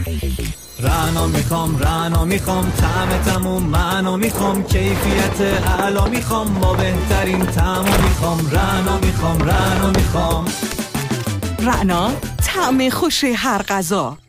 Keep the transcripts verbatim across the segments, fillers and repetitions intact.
رعنا میخوام رعنا میخوام طعم تموم معنا میخوام کیفیت اعلا میخوام با بهترین طعم میخوام رعنا میخوام رعنا میخوام رعنا طعم خوش هر غذا.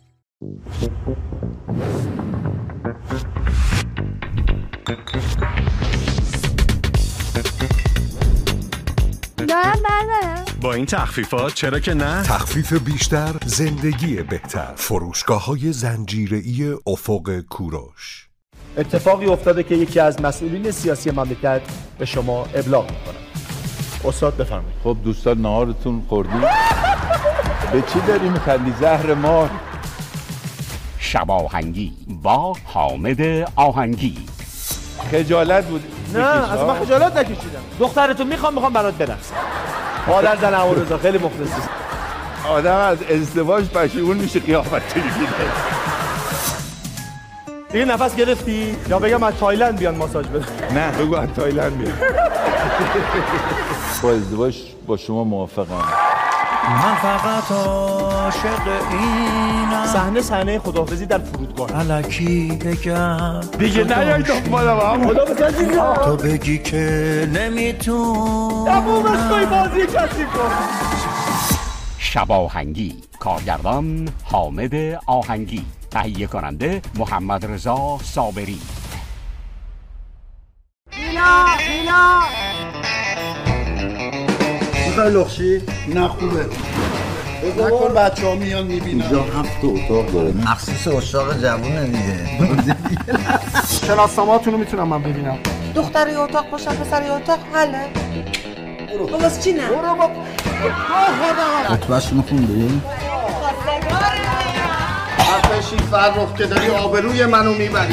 دارم بردارم. با این تخفیفات چرا که نه؟ تخفیف بیشتر، زندگی بهتر. فروشگاه‌های زنجیره‌ای افق کوروش. اتفاقی افتاده که یکی از مسئولین سیاسی مملکت به شما ابلاغ می‌کنه. استاد بفرمایید. خب دوستان نهارتون خوردید؟ به چی داری می‌خندی زهر مار؟ شب آهنگی با حامد آهنگی. خجالت بود. نه از من خجالت نکشیدم. دخترتون میخوام میخوام برات برقصم. مادر زن اولوزا خیلی مخلصی. آدم از ازدواج پشیمون میشه قیافت میگیره. دیگه نفس گرفتی یا بگم از تایلند بیان ماساژ بده؟ نه بگو از تایلند بیان. با ازدواج با شما موافقم. من فقط عاشق اینم. صحنه صحنه خداحافظی در فرودگاه. الکی بگم دیگه نیای دنبالم هم. خدا بسازی تو بگی که نمیتونم. تمومش کوی بازی کسی کن. شب آهنگی. کارگردان حامد آهنگی. تهیه کننده محمد رضا صابری. اینا اینا میخوای لخشی؟ نه خوبه نکن بچه ها میان میبینن. اینجا هفت اتاق داره مخصوص اشاق جوونه دیگه. شناسنامه‌هاتون رو میتونم من ببینم؟ دختری اتاق باشن پسری اتاق حله. برو واسه چی نه؟ برو با خطبه‌شون خوندی؟ حرفشی فرخ که داری آبروی منو میبری.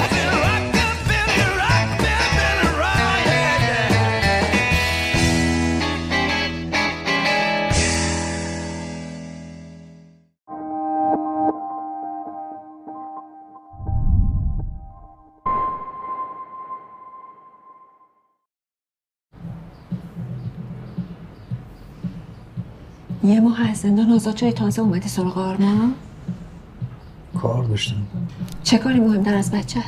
یه ماه از زندان آزاد شدی تازه اومدی سراغ آرمان؟ کار داشتم. چه کاری مهمتر از بچت؟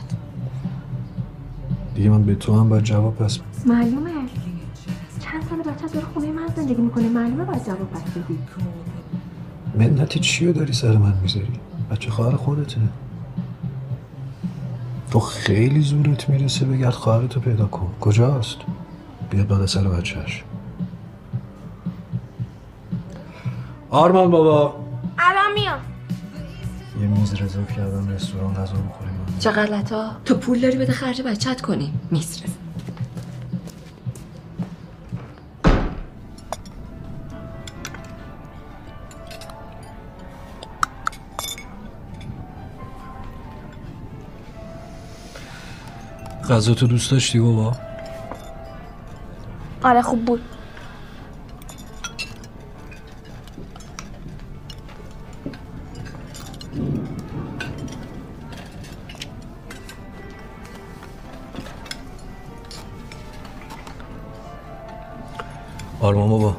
دیگه من به تو هم باید جواب پس بدم. معلومه. چند سال بچت داره خونه من زندگی میکنه، معلومه باید جواب پس بدی. منتی چیو داری سر من میذاری؟ بچه خواهر خودته. تو خیلی زورت میرسه بگرد خواهرتو پیدا کن. کجاست؟ بیاد بالا سر بچهش. آرمان بابا الان میام. یه میز رزرو کردم رستوران غذا بخوریم. چه غلطا؟ تو پول داری بده خرج بچت کنی. میز رزرو. غذا تو دوست داشتی بابا؟ آره خوب بود. آرمان بابا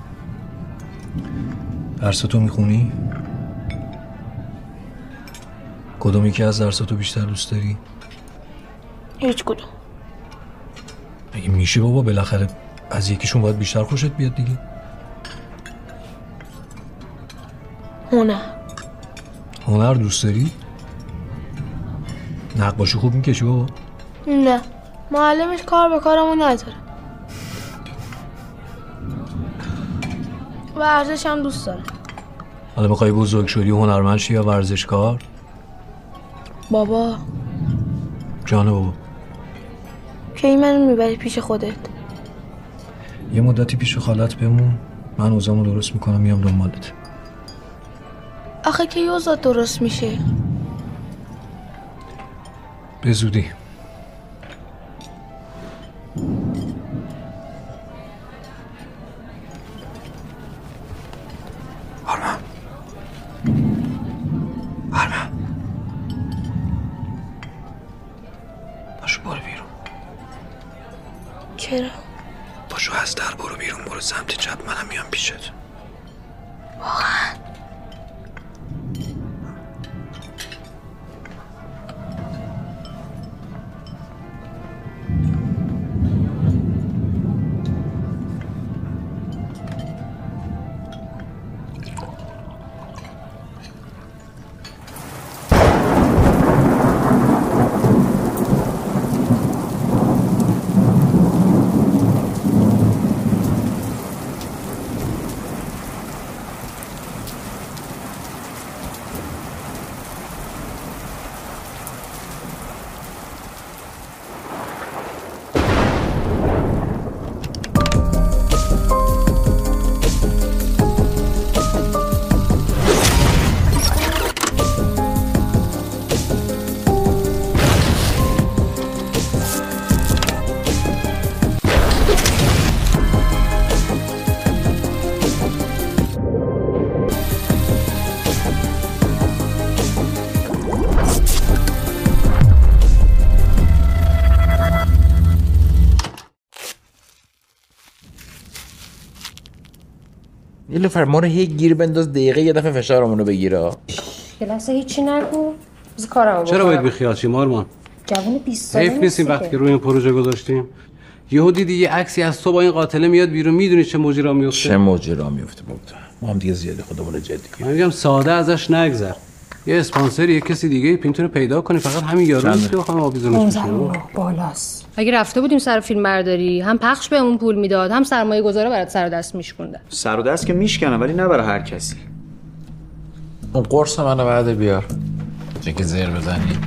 درستو میخونی؟ کدوم یکی از درستو بیشتر دوست داری؟ هیچ کدوم. اگه میشه بابا بالاخره از یکیشون باید بیشتر خوشت بیاد دیگه. هنر. هنر دوست داری؟ نقاشی خوب میکشی بابا؟ نه معلمش کار به کارمون نداره. ورزش هم دوست داره. حالا میخوای بزرگ شدی و هنرمند شی یا ورزشکار؟ بابا جان بابا کی منو میبری پیش خودت؟ یه مدتی پیش خالت بمون، من اوضاعمو درست میکنم میام دنبالت. آخه کی اوضاع درست میشه؟ به زودی. آرمان آرمان پاشو برو بیرون. چرا؟ پاشو از در برو بیرون، برو سمت چپ، منم میام پیشت. واقعا؟ نیلوفر ما رو هی گیر بنداز دقیقه یه دفعه فشارمون رو بگیره. یه لحظه هیچی نگو. بذار کارمو بکنم. چرا باید بیخیال شی مارمان؟ جوون بیست ساله حیف نیستیم وقتی که روی این پروژه گذاشتیم. یهو دیدی یه عکسی از تو با این قاتله میاد بیرون، میدونی چه موجی را میفته؟ چه موجی را میفته بود. ما هم دیگه زیادی خودمون رو جدی من میگم ساده ازش نگذر. یه اسپانسر یه کسی دیگه میتونه پیدا کنی، فقط همین یارو نیست که بخوام آویزونش بشه. بالاست. اگه رفته بودیم سر فیلم برداری، هم پخش بهمون پول میداد، هم سرمایه گذاره برات سر و دست میشکونده. سر و دست که میشکنه ولی نه برای هر کسی. اون قرص منو بعد بیار. چه که زیر بزنی.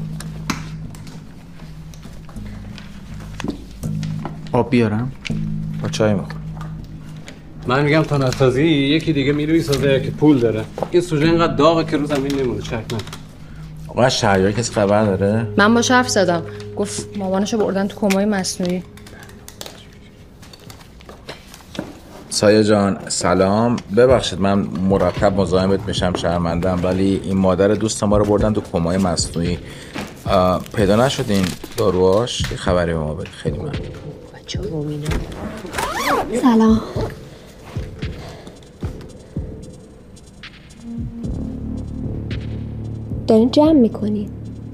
آب بیارم؟ با چای میخورم. من میگم تا نسازی یکی دیگه میروی سازه که پول داره. این سوژه اینقدر داغه که رو زمین نمونه. چک نه. آقا شهریار کسی خبر داره؟ من باهاش حرف زدم. گفت مامانشو بردن تو کمای مصنوعی. سایه جان سلام. ببخشید من مرتب مزاحمت میشم، شرمندم، ولی این مادر دوست ما رو بردن تو کمای مصنوعی. پیدا نشدین داروهاش؟ یه خبری به ما بده. خیلی ممنون. بچه رومینا. سلام. دارین جمع میکنین؟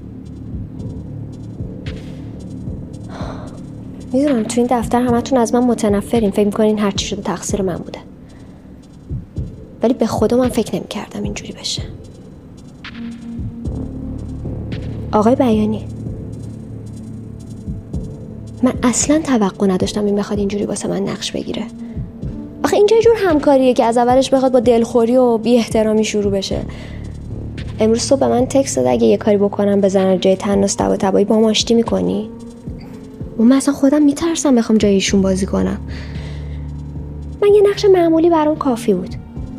میدونم تو این دفتر همتون از من متنفرین، فکر میکنین هر چی شده تقصیر من بوده، ولی به خدا من فکر نمیکردم اینجوری بشه. آقای بیانی، من اصلا توقع نداشتم این بخواد اینجوری واسه من نقش بگیره. آخه اینجا یه جور همکاریه که از اولش بخواد با دلخوری و بی احترامی شروع بشه. امروز صبح به من تکست داد اگه یه کاری بکنم بزنن جای تناس طباطبایی با هم آشتی میکنی؟ و من اصلا خودم میترسم بخوام جای ایشون بازی کنم. من یه نقش معمولی برام کافی بود.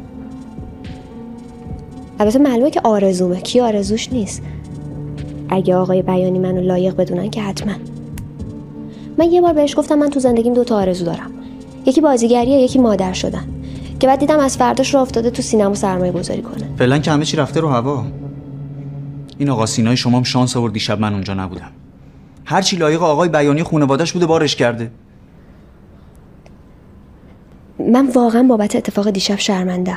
البته معلومه که آرزومه، کی آرزوش نیست. اگه آقای بیانی منو لایق بدونن که حتما. من یه بار بهش گفتم من تو زندگیم دو تا آرزو دارم، یکی بازیگریه، یکی مادر شدن، که بعد دیدم از فرداش رو افتاده تو سینما سرمایه گذاری کنه. فعلا که همه چی رفته رو هوا. این آقا سینای شما هم شانس آورد دیشب من اونجا نبودم. هر چی لایق آقای بیانی خانواده‌اش بوده بارش کرده. من واقعا بابت اتفاق دیشب شرمنده‌ام.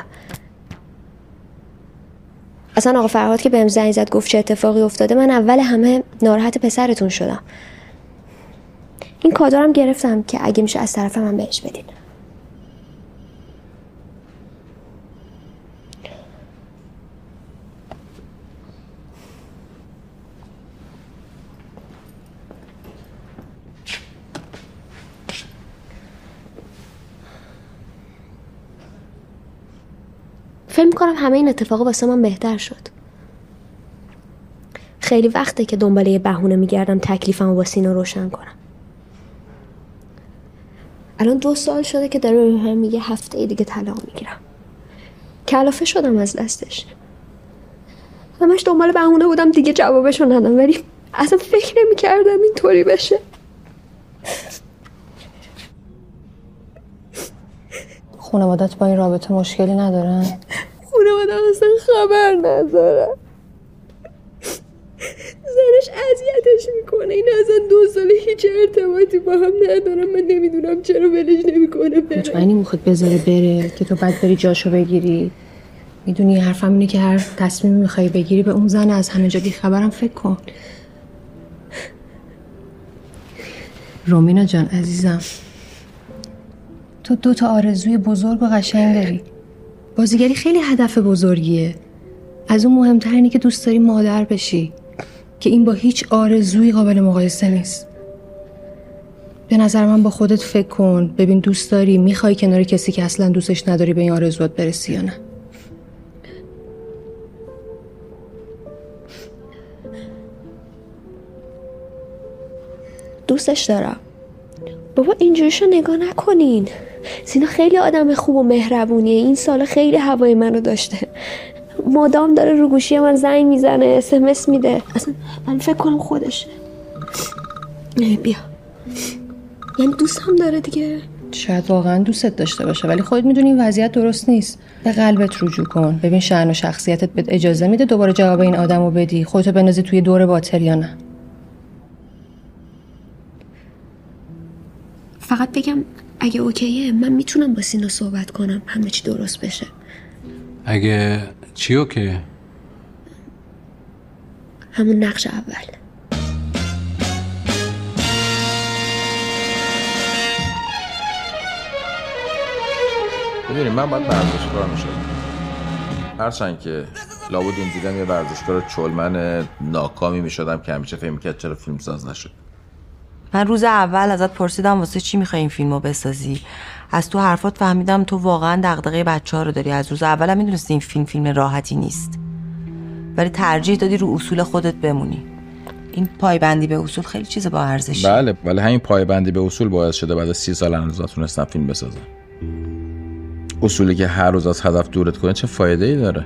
اصلا آقا فرهاد که بهم زنگ زد گفت چه اتفاقی افتاده، من اول همه ناراحت پسرتون شدم. این کادارم گرفتم که اگه میشه از طرف من بهش بدین. فکر می‌کنم همه این اتفاقا واسه من بهتر شد. خیلی وقته که دنبال یه بهونه میگردم تکلیفمو با سینا روشن کنم. الان دو سال شده که داره به هم میگه هفته دیگه طلاق میگیرم. کلافه شدم از دستش. همش دنبال بهونه بودم دیگه جوابشو ندادم، ولی اصلا فکر نمی‌کردم اینطوری بشه. خانوادت با این رابطه مشکلی ندارن؟ خانوادم اصلا خبر ندارن. زنش اذیتش میکنه، این اصلا دو ساله هیچ ارتباطی با هم ندارم. من نمیدونم چرا ولش نمیکنه بره. مطمئنی میخواد بذاره بره که تو بعد بری جاشو بگیری؟ میدونی حرفم اینه که هر تصمیمی میخوای بگیری به اون زن از همه جا بی خبرم فکر کن. رومینا جان عزیزم، تو دو تا آرزوی بزرگ و قشنگ داری. بازیگری خیلی هدف بزرگیه. از اون مهمتر اینه که دوست داری مادر بشی، که این با هیچ آرزویی قابل مقایسه نیست. به نظر من با خودت فکر کن، ببین دوست داری، میخوای کنار کسی که اصلا دوستش نداری به این آرزوات برسی یا نه. دوستش دارم. بابا اینجوریشو نگاه نکنین. سینا خیلی آدم خوب و مهربونیه. این سال خیلی هوای منو داشته. مدام داره رو گوشی من زنگ میزنه، اس ام اس میده. اصلا من فکر کنم خودشه. بیا. یعنی دوست هم داره دیگه. شاید واقعا دوستت داشته باشه، ولی خودت میدونی این وضعیت درست نیست. به قلبت رجوع کن. ببین شأن و شخصیتت بهت اجازه میده دوباره جواب این آدمو بدی، خودتو بندازی توی دور باطل یا نه. فقط بگم اگه اوکیه من میتونم با سینا صحبت کنم همه چی درست بشه. اگه چی اوکیه؟ همون نقش اول. ببینید من باید ورزشکار میشدم، هرچند که لابد اون دیدم یه ورزشکار چلمن ناکامی میشدم که همیشه فکر میکرد چرا فیلم ساز نشد. من روز اول ازت پرسیدم واسه چی میخوای این فیلمو بسازی. از تو حرفات فهمیدم تو واقعا دغدغه بچه‌ها رو داری. از روز اولم میدونستی این فیلم فیلم راحتی نیست، ولی ترجیح دادی رو اصول خودت بمونی. این پایبندی به اصول خیلی چیز با ارزشی. بله، ولی همین پایبندی به اصول باعث شده بعد از سی سال هنوز نتونستم فیلم بسازم. اصولی که هر روز از هدف دورت کنه چه فایده ای داره؟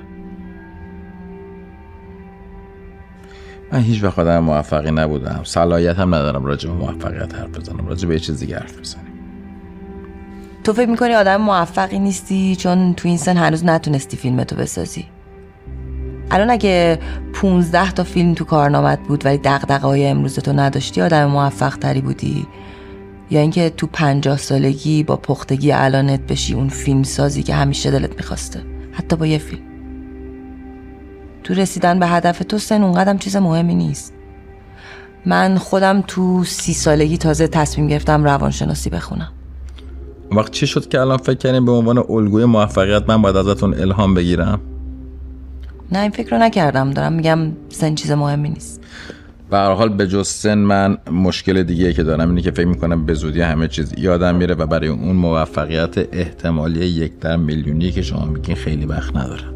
من هیچ وقت آدم موفقی نبودم، صلاحیت هم ندارم راجع به موفقیت حرف بزنم. راجع به یه چیز دیگه حرف بزنیم. تو فکر میکنی آدم موفقی نیستی چون تو این سن هنوز نتونستی فیلمتو بسازی؟ الان اگه پونزده تا فیلم تو کارنامت بود ولی دغدغه‌های امروز تو نداشتی آدم موفق تری بودی؟ یا اینکه تو پنجاه سالگی با پختگی الانت بشی اون فیلم سازی که همیشه دلت میخواسته، حتی با یه فیلم؟ تو رسیدن به هدف تو سن اونقدرم چیز مهمی نیست. من خودم تو سی سالگی تازه تصمیم گرفتم روانشناسی بخونم. وقت چی شد که الان فکر کردین به عنوان الگوی موفقیت من باید ازتون الهام بگیرم؟ نه این فکر رو نکردم، دارم میگم سن چیز مهمی نیست. به هر حال به جز سن من مشکل دیگه که دارم اینه که فکر میکنم به زودی همه چیز یادم میره و برای اون موفقیت احتمالی یک در میلیونی که شما میگین خیلی وقت ندارم.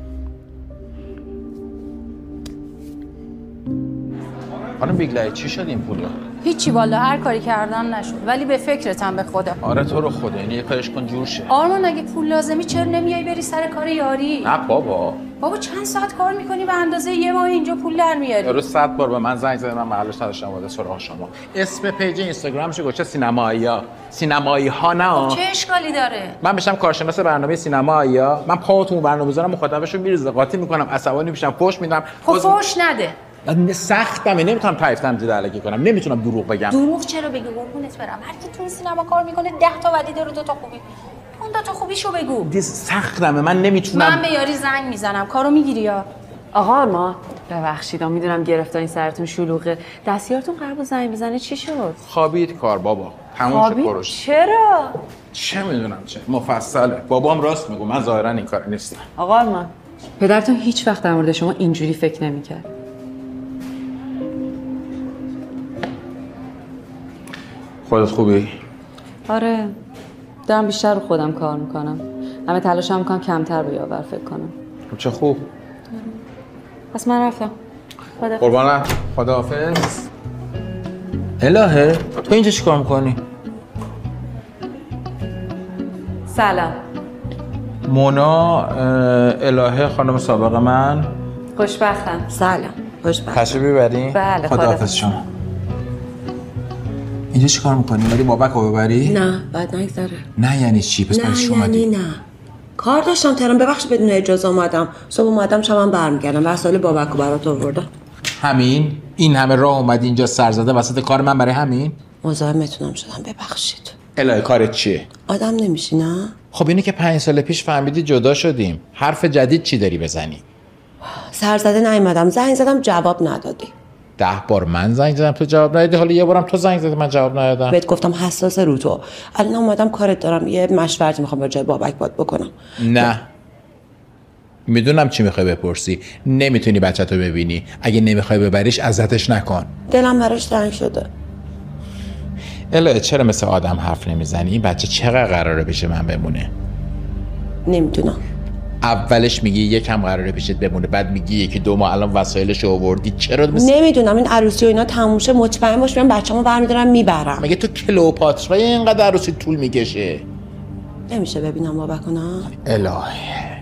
خانم بیگلایی چی شد این پولا؟ هیچی والا، هر کاری کردم نشد، ولی به فکرتم به خدا. آره تو رو خدا، یعنی یه کارش کن جور شه. آرمان اگه پول لازمی چرا نمیای بری سر کار یاری؟ نه بابا. بابا چند ساعت کار میکنی به اندازه یه ماه اینجا پول در میاری؟ روز صد بار به من زنگ زدن، من محلش نداشتم واسه سراغ شما. اسم پیج اینستاگرامش گوشه سینمایی‌ها. سینمایی‌ها نه. چه اشکالی داره؟ من بشم کارشناس برنامه سینمایی‌ها، من پاهاتون برنامه میذارم، مخاطبشو میریزه قاطی میکنم، عصبانی میشم، فوش میدم. خب فوش نده. من سختمه، نمیتونم تعریف تمجید علیکی کنم، نمیتونم دروغ بگم. دروغ چرا بگی قربونت برم؟ هر کی تو سینما کار میکنه ده تا ولی داره دو تا خوبی. اون دو تا خوبیشو بگو. دیگه سختمه، من نمیتونم. من به یاری زنگ میزنم، کارو میگیری یا؟ آقا آرمان ببخشید میدونم گرفتارین سرتون شلوغه، دستیارتون قرار بود زنگ بزنه چی شد؟ خوابید کار بابا، تموم شد پروژه. چرا؟ چه میدونم چه مفصله. بابام راست میگه، من ظاهرا این کار نیستم. آقا آرمان پدرتون هیچ وقت در مورد شما اینجوری فکر نمی‌کرد. خودت خوبی؟ آره دارم بیشتر رو خودم کار میکنم، همه تلاشم میکنم کمتر به یاور فکر کنم. چه خوب. پس من رفتم. خدا قربانم، خداحافظ. الهه تو اینجا چیکار میکنی؟ سلام. مونا الهه خانم سابق من. خوشبختم. سلام. خوشبختم. تشریف ببرین؟ بله خداحافظ شما. اینجا چی کار میکنی؟ ولی بابک رو ببری؟ نه بعد نگذره. نه یعنی چی؟ پس برای چی اومدی؟ نه نه کار داشتم تهران، ببخشید بدون اجازه اومدم. صبح اومدم شبم برمیگردم، وسایل بابک رو برات آوردم. همین؟ این همه راه اومدی اینجا سر زده وسط کار من برای همین؟ مزاحمتونم شدم ببخشید. الهه کارت چیه؟ آدم نمیشی نه؟ خب اینه که پنج سال پیش فهمیدی جدا شدیم. حرف جدید چی داری بزنی؟ سر زده نیومدم، زنگ زدم جواب ندادی. ده بار من زنگ زدم تو جواب ندادی، حالا یه بارم تو زنگ زدی من جواب ندادم. بهت گفتم حساس رو تو. الان اومدم کارت دارم، یه مشورتی میخوام راجع به بابک باد بکنم. نه میدونم چی میخوای بپرسی. نمیتونی بچه‌تو ببینی، اگه نمیخوای ببریش اذیتش نکن. دلم براش تنگ شده. الهه چرا مثل آدم حرف نمیزنی؟ این بچه چقدر قراره پیش من بمونه؟ نمیدونم. اولش میگی یکم قراره پیشت بمونه، بعد میگی یکی دو ماه الان وسایلش آوردی. چرا مثل... نمیدونم این عروسی و اینا تموم شه مطمئن باش میام بچه‌مو برمی‌دارم میبرم. مگه تو کلئوپاترا اینقدر عروسی طول میکشه؟ نمیشه ببینم بابک نه؟ الهه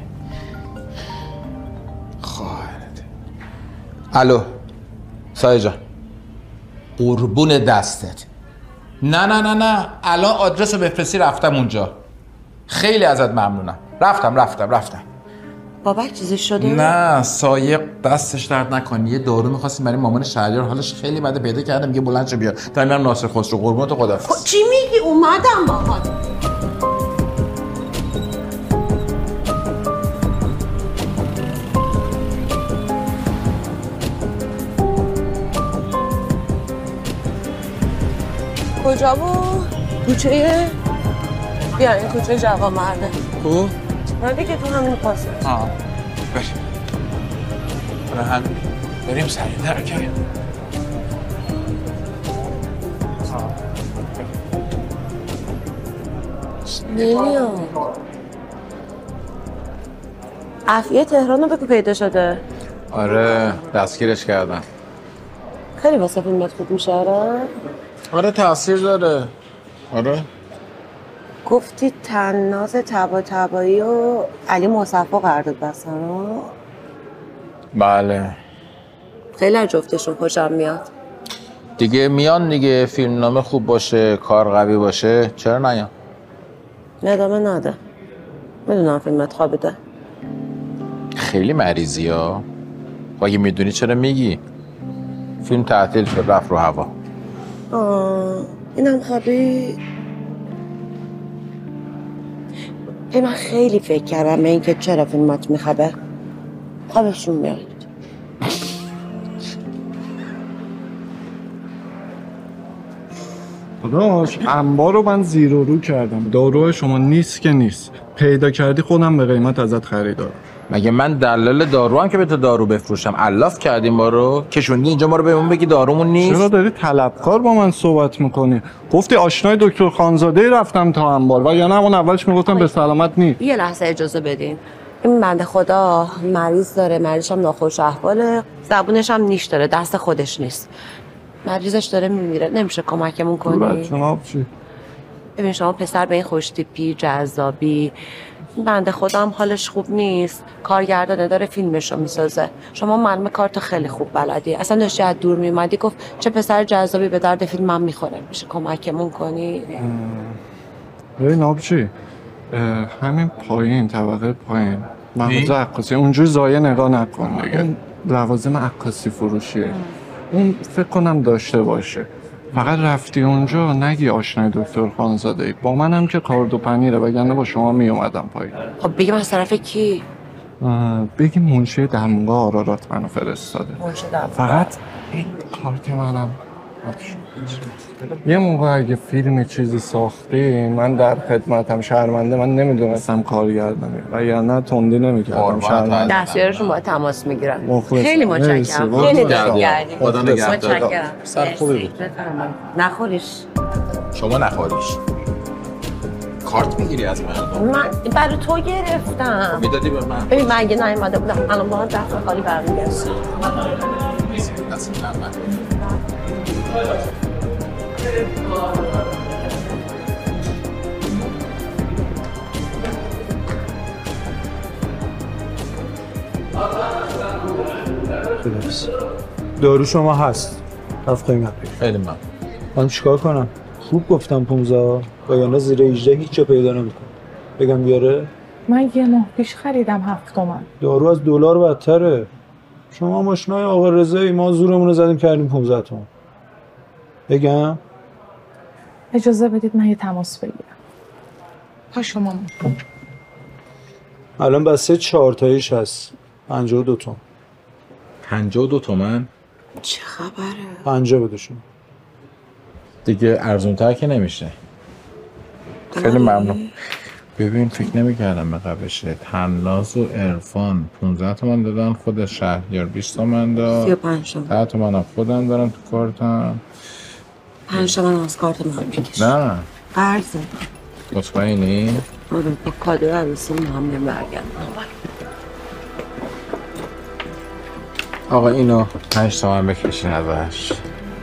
خواهرت. الو سایه جان، قربون دستت. نه نه نه نه الان آدرس رو بفرستی رفتم اونجا. خیلی ازت ممنونم. رفتم رفتم رفتم. بابک چیزی شده؟ نه سایه دستش درد نکنی، یه دارو می‌خواستیم برای مامان شهریار، حالش خیلی بده، پیدا کردم میگه بلند شو بیا. تا میرم ناصر خسرو. قربونت خداحافظ. چی میگی؟ اومدم باهات. کجا بود؟ کوچه بیا این کوچه جوان مرده کو؟ نه دیگه تو همین پاسه آه بریم برای هم بریم سریع ترکه نمیاد عفیه تهران رو بگو پیدا شده. آره دستگیرش کردن. خیلی واسه فیلمت خوب میشه. آره آره تاثیر داره. آره گفتی تناز تبا تبایی و علی مصفا قرارداد بستن. بله خیلی از جفتشون خوشم میاد. دیگه میان دیگه، فیلم نامه خوب باشه، کار قوی باشه، چرا نیان؟ ندامه نده. میدونم فیلمت خوابیده. خیلی مریضی ها. اگه میدونی چرا میگی؟ فیلم تعطیل شد رفت رو هوا. آه اینم خوابی. من خیلی فکر کردم به اینکه چرا فیلمات میخوابه. خوابشون میاد. خداش انبار رو من زیر و رو کردم. دارو شما نیست که نیست. پیدا کردی خودم به قیمت ازت خریدارم. مگه من دلال دارو هم که به تو دارو بفروشم؟ الاف کردیم ما رو کشوندی اینجا ما رو بهمون بگی دارومون نیست. چرا داری طلبکار با من صحبت میکنی؟ گفتی آشنای دکتر خانزاده رفتم تا انبار و یا نه اون اولش میگفتم به سلامت نیست. یه لحظه اجازه بدین. این بنده خدا مریض داره، مریضش هم ناخوش احواله، زبونش هم نیش داره، دست خودش نیست. مریضش داره میمیره، نمیشه کمکمون کنی؟ جناب چی؟ ببین شما پسر به این خوشتیپی جذابی، بنده خدا هم حالش خوب نیست، کارگردانه داره فیلمشو میسازه، شما معلومه کارتو خیلی خوب بلدی، اصلا داشتی از دور میومدی گفت چه پسر جذابی به درد فیلمم میخوره، میشه کمکمون کنی؟ ببین آبچی همین پایین طبقه پایین مغازه عکاسی اونجوری زایه نگاه نکن دیگه. لوازم عکاسی فروشیه. اون فکر کنم داشته باشه. فقط رفتی اونجا نگی آشنای دکتر خانزاده ای. با منم که کارد و پنیره وگرنه با شما می اومدم پایین. خب بگیم از طرف کی؟ بگیم منشی درمونگاه آرارات منو فرستاده. منشی درمونگاه. فقط این کارت منم یه موقع اگه فیلم چیزی ساختی من در خدمتم، شرمنده من نمیدونستم کارگردانی و یا نه تندی نمیکردم. شرمنده دستیارشون باید تماس میگیرن. مخلص. خیلی متشکرم. خیلی دلگردی. خدا نگهدار. متشکرم. سر خوبی بود. نخوریش. شما نخوریش. کارت میگیری از من؟ من برای تو گرفتم. میدادی به من. ببین من اگه نیومده بودم الان با دست خالی برمیگردم. دست نرمه. دارو شما هست. رفت قیمت خیلی من من چیکار کنم؟ خوب گفتم پونزده وگرنه زیر هجده هیچ جا پیدا نمیکنم. بگم بیاره؟ من یه ماه پیش خریدم هفت تومن. دارو از دلار بدتره. شما ماشینای آقا رضایی، ما زورمون رو زدیم کردیم پونزده تومن. بگم؟ اجازه بدید من یه تماس بگیرم. ها شما من. الان بسته چهار تاییش هست. پنجاه و دو تومن. پنجاه و دو تومن؟ چه خبره؟ پنجاه بده شما. دیگه ارزونتر که نمیشه. خیلی ممنون. ببین فکر نمی‌کردم به قبشه. تناز و عرفان پانزده تومن دادن، خود شهریار بیست تومن داد. سی و پنج تومن. ده تومن هم خودم دارم تو کارتم. پنج تومن از کارت من بکش. نه. قرضه. مطمئنی؟ آره با کادو عروسی هم هم برگردم. آقا اینو پنج تومن بکشین ازش.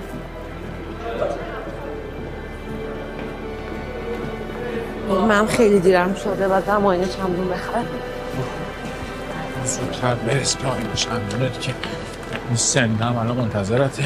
من خیلی دیرم شده و زمانه چندون بخرم. زودتر برس پایین چندونه که این سندم الان منتظرته.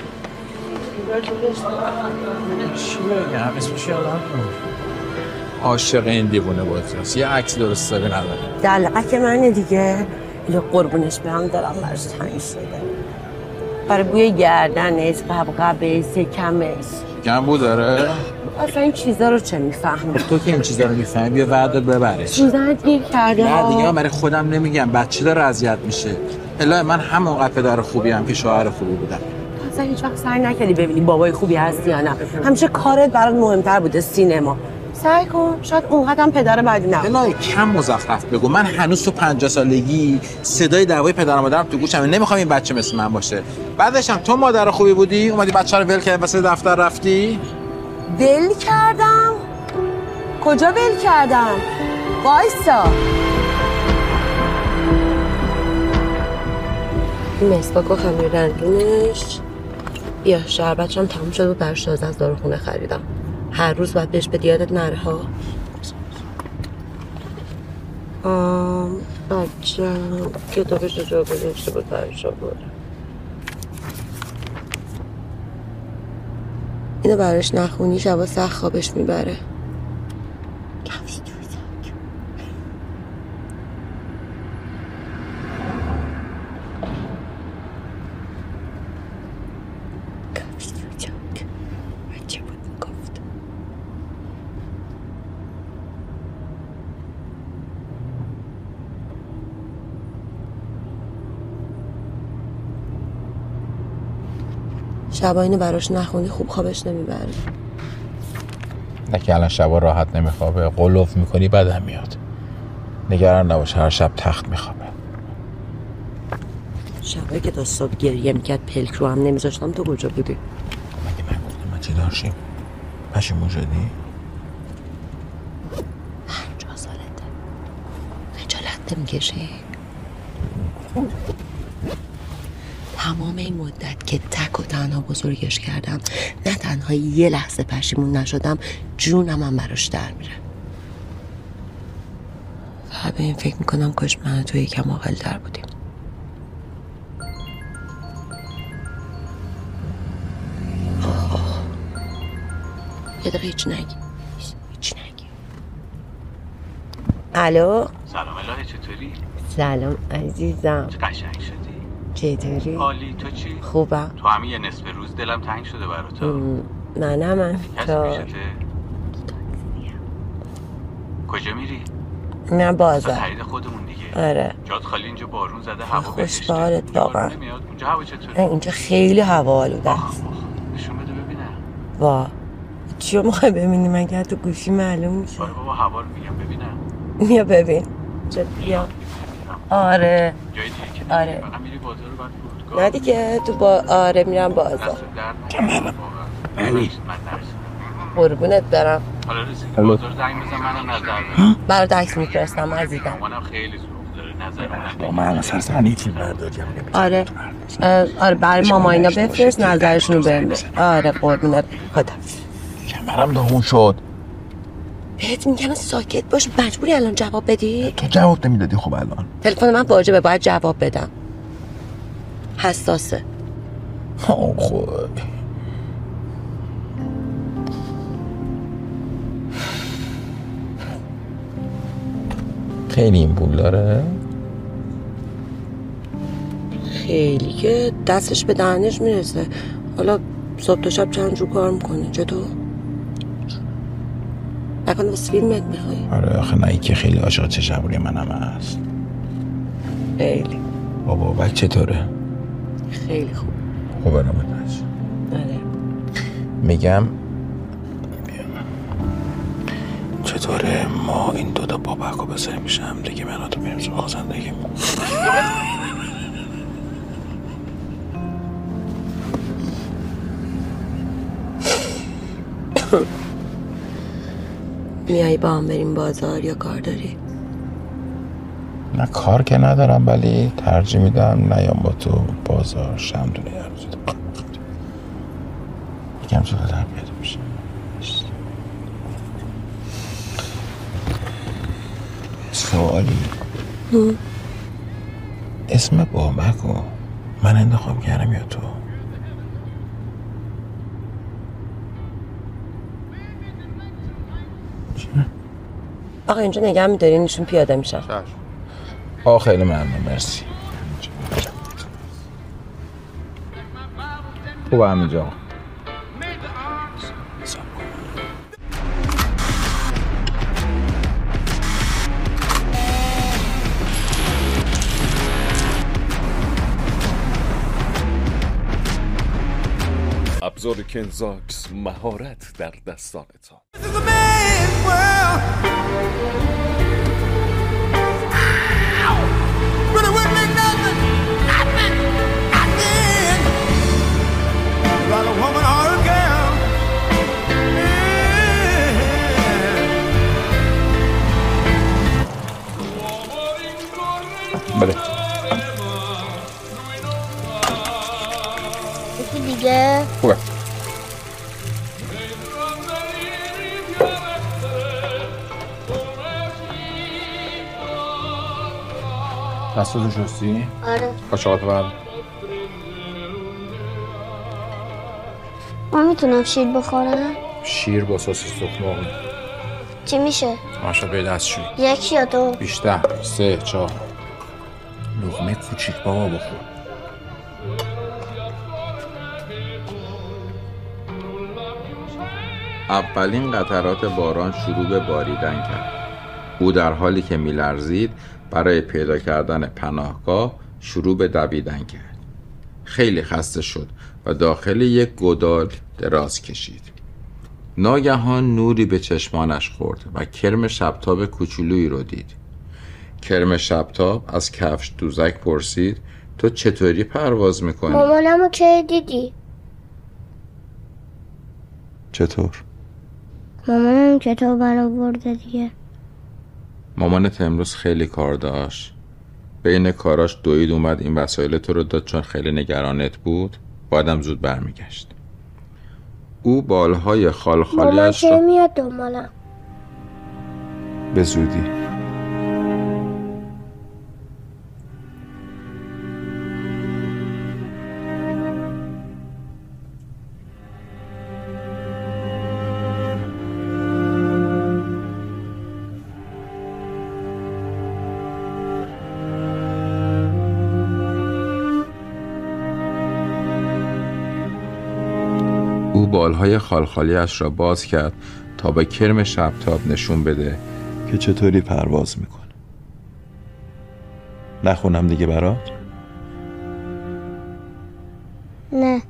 چی بگم؟ اسمش یادم کن. عاشق این دیوونه بازی هست. یه عکس درست حسابی نداره. دلقک منه دیگه. یه قربونش برم دارم براش تنگ شده. برای بوی گردنش، قبقبش، کمش. گنبو داره؟ اصلا این چیزا رو چه میفهمی؟ تو که این چیزا رو میفهمی بیا وعدت ببرش. سوزنت گیر کرده. نه دیگه من برای خودم نمیگم، بچه داره اذیت میشه. الهی من همونقدر پدر خوبی هم که شوهر خوبی بودم. اصلا هیچ وقت سعی نکردی ببینی بابای خوبی هستی یا نه؟ همیشه کارت برات مهمتر بوده سینما. سعی کن شاید اونقدر پدر بعدی نه. الهی کم مزخرف بگو. من هنوز تو پنجاه سالگی صدای دعوای پدر و مادرم تو گوشمه. نمیخوام این بچه مثل من باشه. بعدش هم تو مادر خوبی بودی، اومدی بچه رو ول کردی واسه دفتر رفتی؟ ول کردم؟ کجا ول کردم؟ وایسا. این مسواک و خمیر رنگینش. بیا شربتش هم تموم شد و برش تازه از داروخونه خریدم. هر روز باید بهش بدی یادت نره ها. آم بچم کتابش رو جا گذاشته بود برش بود. اینو براش نخونی شبا سخت خوابش میبره. شبا اینو براش نخونی خوب خوابش نمیبره. نه که الان شبا راحت نمیخوابه، قلوف میکنی بدم میاد. نگران نباش هر شب تخت میخوابه. شبایی که تا صبح گریه میکرد پلک رو هم نمیذاشتم تو کجا بودی؟ مگه من گفتم من چی داشتیم؟ پشیمون شدی؟ پنجاه سالته خجالت نمیکشی؟ تمام این مدت که تک و تنها بزرگش کردم نه تنها یه لحظه پشیمون نشدم، جونم هم براش در میره. فقط به این فکر میکنم کاش من تو یکم عاقل تر بودیم. آه آه. یه دقیقه هیچ نگی هیچ نگی. الو سلام الهی چطوری؟ سلام عزیزم. چه قشنگ شدی. چطوری؟ حالی تو چی؟ خوبم. تو همین یه نصف روز دلم تنگ شده برای تو. منم من کسی پیشته؟ کجا میری؟ من بازار. خرید خودمون دیگه. آره. جات خالی اینجا بارون زده هوا خوش به حالت واقعا. اونجا هوا چطوره؟ اینجا خیلی هوا آلوده است. نشون بده ببینم. وا چی رو میخوای ببینی؟ مگه تو گوشی معلوم میشه؟ آره بابا هوا رو میگم ببینم. بیا ببین. چه بیا. آره. جای دیگه که آره. فقط میری بازار رو بعد فرودگاه. نه دیگه تو با آره میرم بازار. کمالم. علی. قربونت برم. حالا رسید بازار زنگ بزن منم نظر بدم. برات عکس میفرستم عزیزم. مامانم خیلی ذوق داره نظر با من اصلا سرسانی فیلم برداریم. آره. آره برای ماما اینا بفرست نظرشون رو بهم بده. آره قربونت خدا. کمرم داغون شد. بهت میگم ساکت باش، مجبوری الان جواب بدی؟ تو جواب نمیدادی خب الان. تلفن من واجبه باید جواب بدم. حساسه. آه خوب. خیلی این پول داره؟ خیلی که دستش به دهنش میرسه. حالا صبح تا شب چند جو کار میکنه. چطور؟ نکنه واسه فیلمت میخوایی؟ آره آخه نه که خیلی عاشق چشموری منم هست. خیلی بابا بچه چطوره؟ خیلی خوب. خوبه نامت هست؟ آره. میگم چطوره ما این دوتا بابک رو بذاریم شم دیگه من تو بریم سراغ زندگیم. میایی با هم بریم بازار یا کار داری؟ نه کار که ندارم ولی ترجیح میدم نیام با تو بازار شمدونه یه روز یکم شده در پیدا میشه. سوالی اسم بابکو من انتخاب کردم یا تو؟ آقا اینجا نگه میداری نشون پیاده میشم. آه خیلی ممنون مرسی. خوبه همینجا. ابزار کنزاکس مهارت در دستانتان. بله یکی دیگه خوبه. دستاتو شستی؟ آره. قاشقاتو برد. من میتونم شیر بخورم؟ شیر با سس سوخماقی چی میشه؟ ماشاءالله دستشویی. یکی یا دو؟ بیشتر. سه چهار. لقمه کوچیک بابا بخور. اولین قطرات باران شروع به باریدن کرد. او در حالی که می‌لرزید برای پیدا کردن پناهگاه شروع به دویدن کرد. خیلی خسته شد و داخل یک گودال دراز کشید. ناگهان نوری به چشمانش خورد و کرم شبتاب کوچولویی رو دید. کرم شبتاب از کفش دوزک پرسید تو چطوری پرواز میکنی؟ مامانمو که دیدی؟ چطور؟ مامانم کتاب برام برده دیگه. مامانت امروز خیلی کار داشت. بین کاراش دوید اومد این وسایل تو رو داد چون خیلی نگرانت بود. بعدم زود برمیگشت. او بالهای خالخالیش را را میاد دنبالم. به زودی. او بالهای خالخالیش را باز کرد تا به کرم شبتاب نشون بده که چطوری پرواز میکنه. نخونم دیگه برات؟ نه.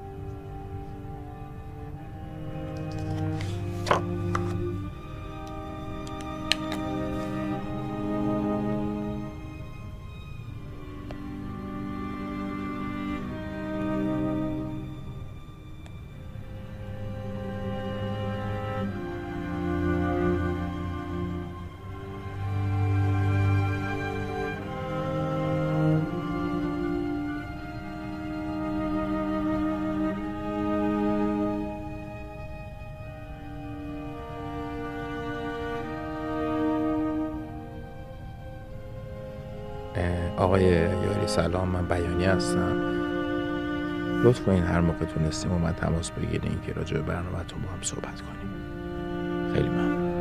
آقای یاری سلام، من بیانی هستم. لطف کنین هر موقع تونستیم و من تماس بگیرین که راجع به برنامه‌تون با هم صحبت کنیم. خیلی ممنون.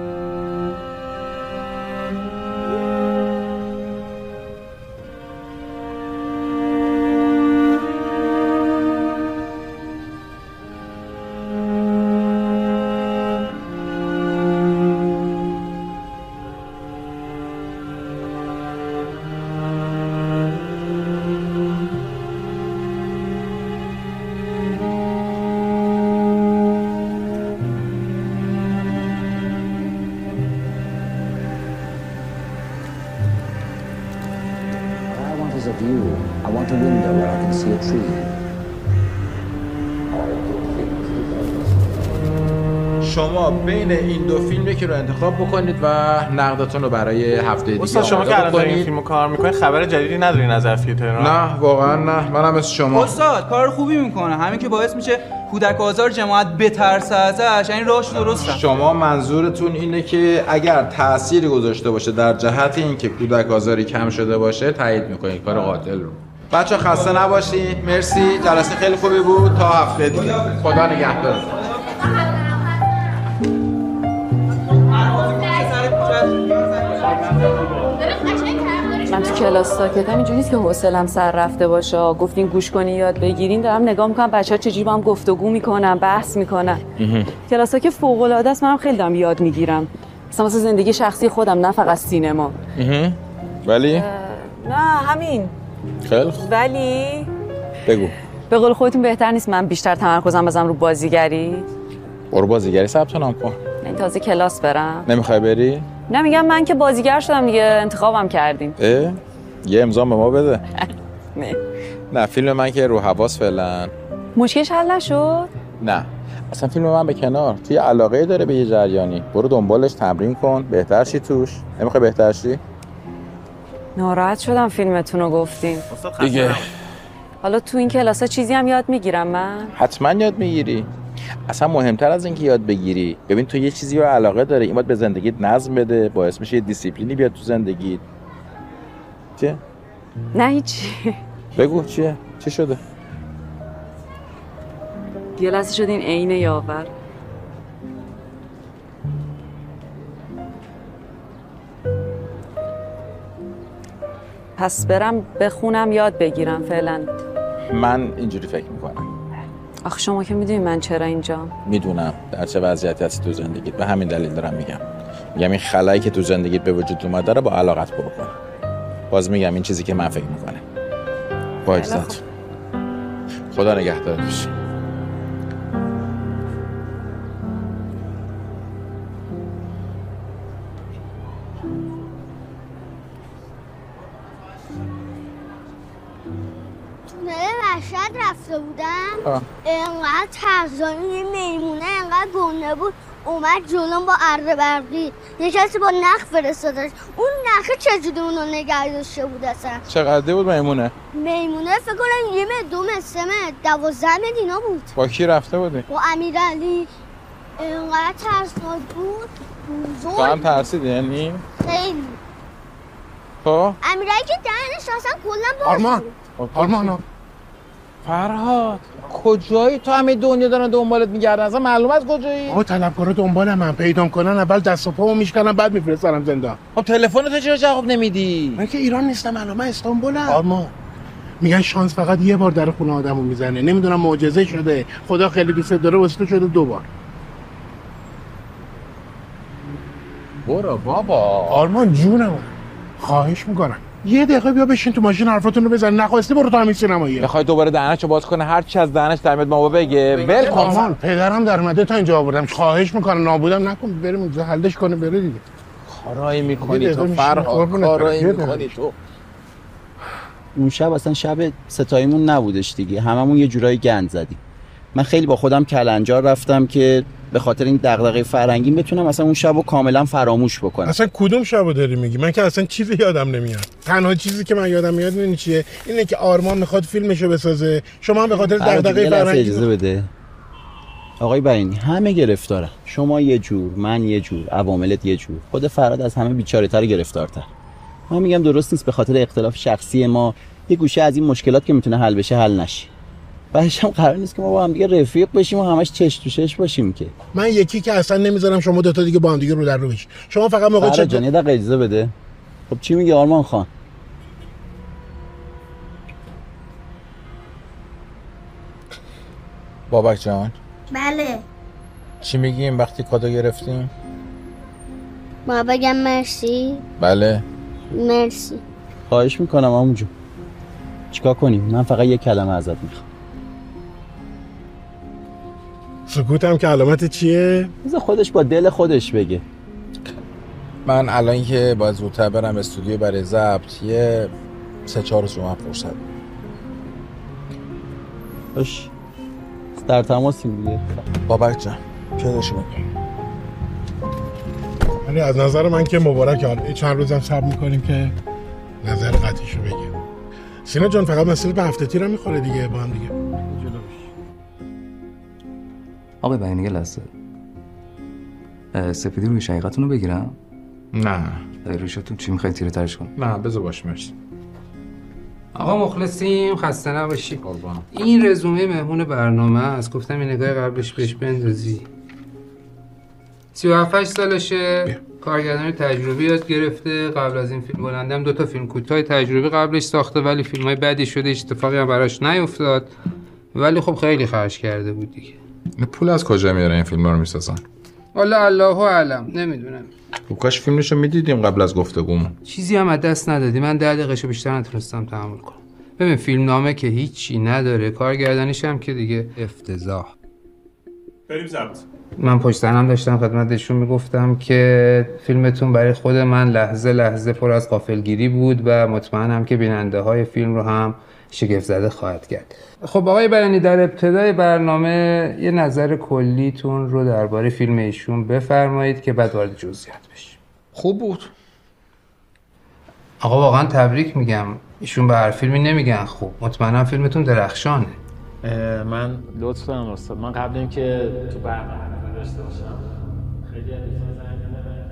شما بین این دو فیلمی که رو انتخاب بکنید و نقدتون رو برای هفته دیگه استاد شما که الان دارین این فیلمو کار میکنین خبر جدیدی ندارین از ظرفیت تهران؟ نه واقعا نه، منم مثل شما. استاد کار خوبی میکنه، همین که باعث میشه کودک آزار جماعت بترسه ازش، یعنی راهش درسته. شما منظورتون اینه که اگر تأثیری گذاشته باشه در جهت اینکه کودک آزاری کم شده باشه تایید میکنید کار قاتل رو. بچه خسته نباشید، مرسی، جلسه خیلی خوبی بود، تا هفته دیگه. خدا نگهدار. من تو کلاس ساکتم، اینجوری نیست که حوصله‌ام سر رفته باشه. گفتین گوش کنی یاد بگیرین، دارم نگاه میکنم بچه‌ها چجوری با هم گفتگو میکنن، بحث میکنن. کلاسا که فوق‌العاده است، منم خیلی دارم یاد میگیرم. مثلا واسه زندگی شخصی خودم، نه فقط سینما. ولی نه همین. خیلی خوب. ولی بگو. به قول خودتون بهتر نیست من بیشتر تمرکزم بزنم رو بازیگری؟ برو بازیگری ثبت نام کن. این تازه کلاس برم. نمیخوای بری؟ نه میگم من که بازیگر شدم دیگه، انتخابم کردیم. اه؟ یه امضا به ما بده. نه نه فیلم من که رو حواس فعلا. مشکلش حل نشد؟ نه اصلا فیلم من به کنار. توی علاقه داره به یه جریانی، برو دنبالش تمرین کن بهتر شی توش. نمیخوای بهتر شی؟ ناراحت شدم فیلمتون رو گفتین دیگه. حالا تو این کلاسا چیزی هم یاد میگیرم من؟ حتما یاد میگیری. اصلا مهمتر از اینکه یاد بگیری، ببین تو یه چیزی رو علاقه داره، این باید به زندگیت نظم بده، باعث میشه یه دیسیپلینی بیاد تو زندگیت. چیه؟ نه هیچی. بگو چیه؟ چی شده؟ یه لحظه شد این عین یاور. پس برم بخونم یاد بگیرم فعلا. من اینجوری فکر میکنم. آخه شما که میدونی من چرا اینجام. میدونم در چه وضعیتی هستی تو زندگیت، به همین دلیل دارم میگم. میگم این خلایی که تو زندگیت به وجود اومده رو با علاقت پر کن. باز میگم این چیزی که من فکر میکنم. با اجازهت. خدا نگهدار باشه. مشهد رفته بودم، انقدر ترزانی یه میمونه انقدر گنده بود اومد جلوم با اره برقی، یه کسی با نخ فرستادش. اون نخه چجوری اونو نگه داشته بود اصلا؟ چقدر بود میمونه؟ میمونه فکر کنم یه متر دو متر سه متر دوازده متر اینا بود. با کی رفته بودی؟ با امیرعلی. انقدر ترسناک بود. بزرگ تو هم ترسیدی یعنی؟ خیلی. خب؟ امیرعلی که دهنش اصلا کلا باز آرمان آرمان فرهاد کجایی؟ تو همه دنیا دارن دنبالت میگردن، اصلا معلوم از کجایی؟ آقا طلبکارا دنبال من پیدام کنن، اول دست و پامو میشکنن بعد میفرستنم زندان. خب تلفنت چرا جواب نمیدی؟ من که ایران نیستم الان، من استانبولم. آرمان میگن شانس فقط یه بار در خونه آدمو میزنه، نمیدونم معجزه شده، خدا خیلی دوست داره واسه تو شده دو بار. برو بابا. آرمان جونم خواهش میکنم یه دقیقه بیا بشین تو ماشین حرفاتون رو بزن، نخواستی برو تا همین سینمایی. میخوای دوباره دهنشو باز کنه هر چی از دهنش در میاد ما بگه ول کن. آرمان پدرم در اومده تا اینجا آوردم، خواهش میکنم نابودم نکن، بریم اونجا حلش کنه بره دیگه. کارایی میکنی تو فرهاد، کارایی میکنی تو. اون شب اصلا شب ستاییمون نبودش دیگه، هممون یه جورایی گند زدیم. من خیلی با خودم کلنجار رفتم که به خاطر این دغدغه فرهنگی بتونم اصلا اون شبو کاملا فراموش بکنم. اصلا کدوم شبو داری میگی؟ من که اصلا چیزی یادم نمیاد. تنها چیزی که من یادم میاد میدونی چیه؟ اینه که آرمان میخواد فیلمشو بسازه، شما هم به خاطر دغدغه فرهنگی. اجازه بده آقای بیانی، همه گرفتارن، شما یه جور، من یه جور، عواملت یه جور، خود فرهاد از همه بیچاره‌تر گرفتارتر. من میگم درست نیست به خاطر اختلاف شخصی ما یه گوشه از این مشکلات که میتونه حل بشه حل نشه. بعدش هم قرار نیست که ما با هم دیگه رفیق باشیم و همش چش تو چش باشیم که. من یکی که اصلا نمیذارم شما دو تا دیگه با هم دیگه رو در رو بشین. شما فقط موقع چه جان یه دقیقه اجازه بده. خب چی میگه آرمان خان؟ بابک جان بله. چی میگیم وقتی کادو گرفتیم؟ ما بگم مرسی؟ بله مرسی. خواهش میکنم عمو جون. چیکار کنیم؟ من فقط یک کلمه ازت میخوام. سکوتم که علامت چیه؟ بذار خودش با دل خودش بگه. من الان که باید زودتر برم استودیو برای ضبط، یه سه چهار روز شما فرصت. باش در تماسیم دیگه. بابک جان پیداشو بگم. ولی از نظر من که مبارک حال چند روزم صبر میکنیم که نظر قطعیشو بگه. سینا جان فقط مسئله به هفته تیر هم میخوره دیگه با هم دیگه. آقای بیانی یه لحظه سپیدی روی شقیقتون رو بگیرم؟ نه رویشتون چی میخواید تیره ترش کنم؟ نه بذار باش مرسی. آقا مخلصیم، خسته نباشی. این رزومه مهمون برنامه است، گفتم این نگاه قبلش بهش بندازی. سی و هفت سالشه، کارگردانی تجربی یاد گرفته، قبل از این فیلم بلنده هم دو تا فیلم کوتاه تجربی قبلش ساخته ولی فیلمای بعدی شده، اتفاقی هم براش نیفتاد، ولی خب خیلی خرج کرده بود دیگه. پول از کجا میاره این فیلم رو میسازن؟ والا الله اعلم، نمیدونم. خب کاش فیلمشو میدیدیم قبل از گفتگومون. چیزی هم از دست ندادی، من ده دقیقه‌شو بیشتر نتونستم تحمل کنم. ببین فیلم نامه که هیچی نداره، کارگردانیش هم که دیگه افتضاح. بریم ضبط. من پشت سرم داشتم خدمتشون میگفتم که فیلمتون برای خود من لحظه لحظه پر از غافلگیری بود و مطمئنم که بیننده های فیلم رو هم شگفت زده خواهد کرد. خب آقای بیانی، در ابتدای برنامه یه نظر کلیتون رو درباره فیلم ایشون بفرمایید که بعد وارد جزئیات بشیم. خوب بود. آقا واقعا تبریک میگم، ایشون به هر فیلمی نمیگن خوب. مطمئنم فیلمتون درخشانه. من لطف کنم استاد، من قبل اینکه تو برنامه داشته باشم خیلی از دوستان زنگ زدن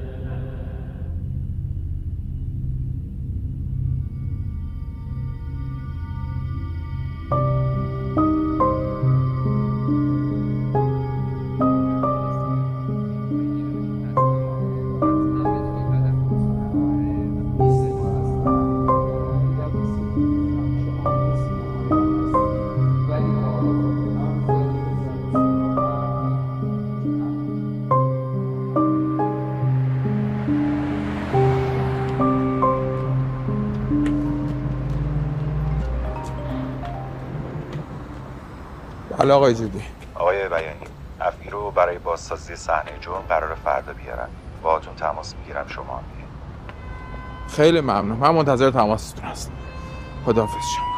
بله آقای جودی. آقای بیانی، افعی رو برای بازسازی صحنه جرم قرار فردا بیارن. باهاتون تماس میگیرم شما هم بیاین. خیلی ممنون. من منتظر تماستون هستم. خداحافظ شما.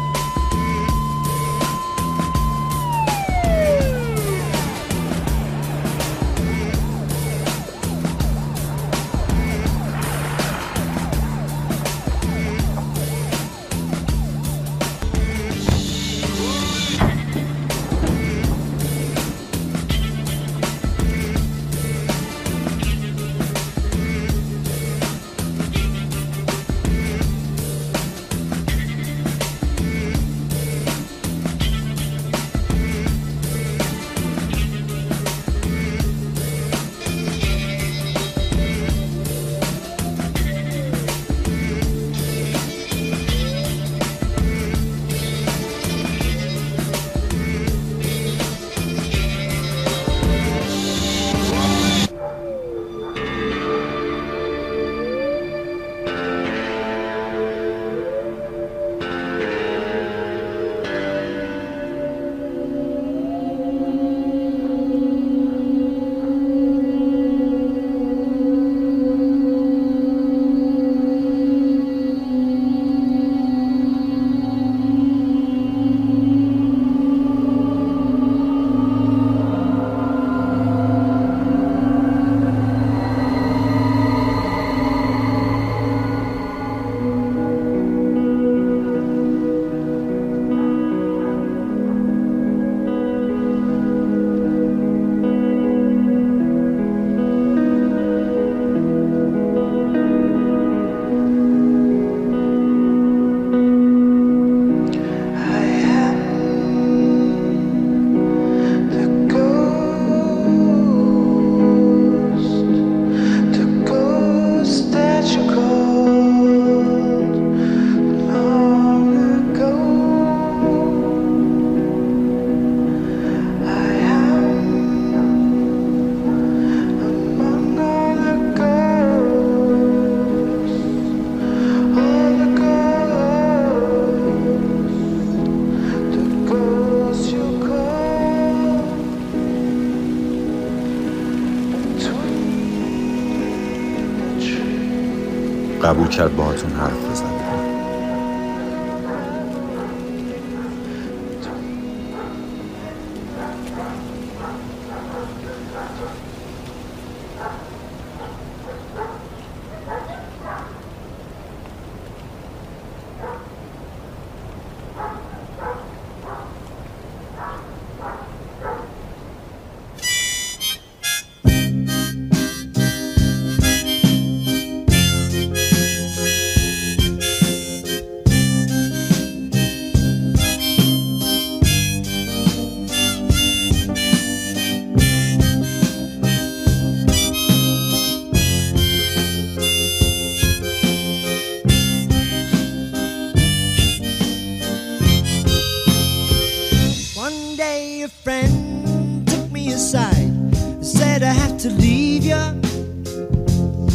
قبول کرد باهاتون حرف بزنه.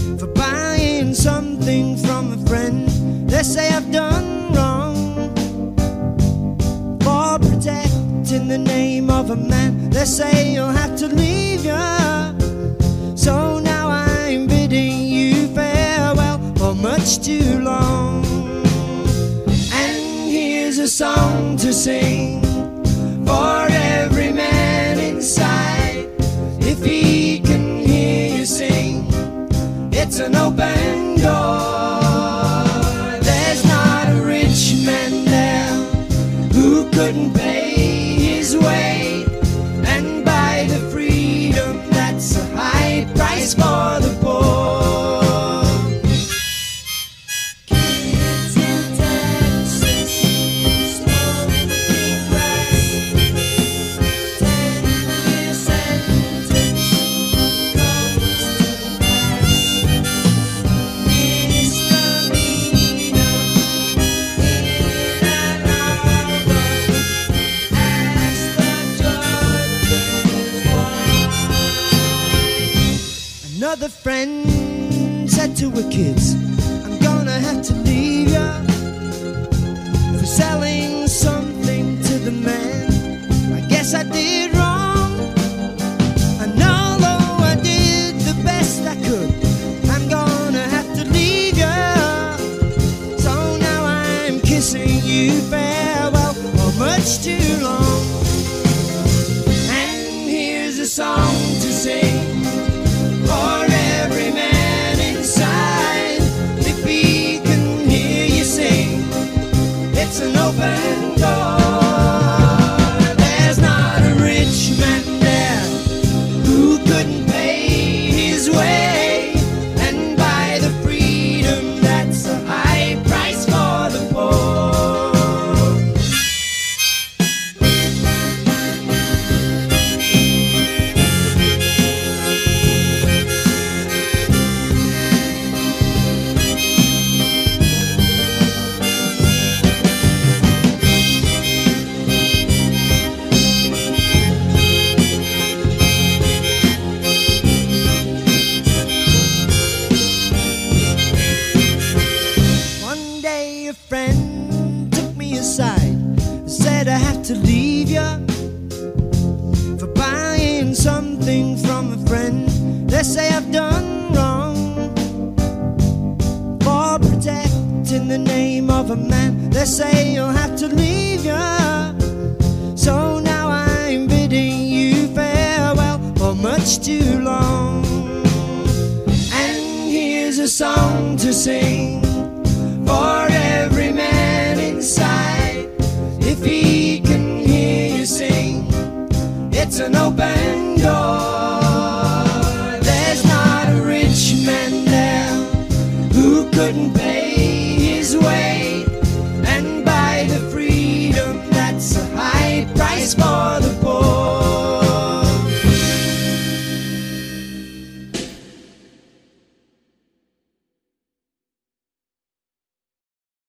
Something from a friend, they say I've done wrong. in the name of a man. They say you'll have to leave you. So now I'm bidding you farewell for much too long. And here's a song to sing for every man inside. If he can hear you sing, it's an open door. There's not a rich man there who couldn't pay his way and buy the freedom that's a high price for the poor. Kids in Texas smoking grass, ten year sentence goes to pass. Misdemeanor in Ann Arbor, ask the judges why. Another friend said to her kids, I'm gonna have to leave ya for selling something to the man. I guess I did wrong, and although I did the best I could, I'm gonna have to leave ya. So now I'm kissing you farewell for much too long. And here's a song to sing for every man inside. If he can hear you sing, it's an open door. There's not a rich man there who couldn't pay his way and buy the freedom that's a high price for the poor. One day a friend took me aside, said I have to leave ya for buying something from a friend. They say I've done wrong for protecting the name of a man. They say you'll have to leave ya. So now I'm bidding you farewell for much too long. And here's a song to sing for every man inside. If he can hear you sing, it's an open door. There's not a rich man there who couldn't pay his way and buy the freedom that's a high price for